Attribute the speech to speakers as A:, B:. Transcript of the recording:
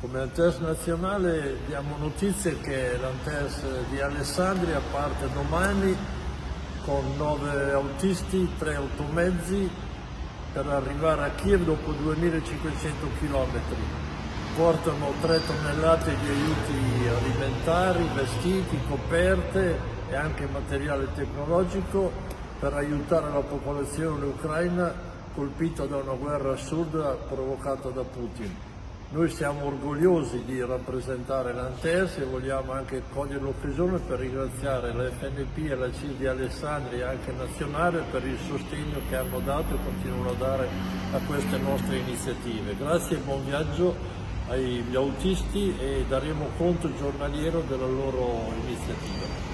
A: Come Lanterns Nazionale diamo notizie che Lanterns di Alessandria parte domani con 9 autisti, 3 automezzi per arrivare a Kiev dopo 2500 km. Portano 3 tonnellate di aiuti alimentari, vestiti, coperte e anche materiale tecnologico per aiutare la popolazione ucraina colpita da una guerra assurda provocata da Putin. Noi siamo orgogliosi di rappresentare Lanterns e vogliamo anche cogliere l'occasione per ringraziare la FNP e la CIS di Alessandria, anche nazionale, per il sostegno che hanno dato e continuano a dare a queste nostre iniziative. Grazie e buon viaggio agli autisti e daremo conto giornaliero della loro iniziativa.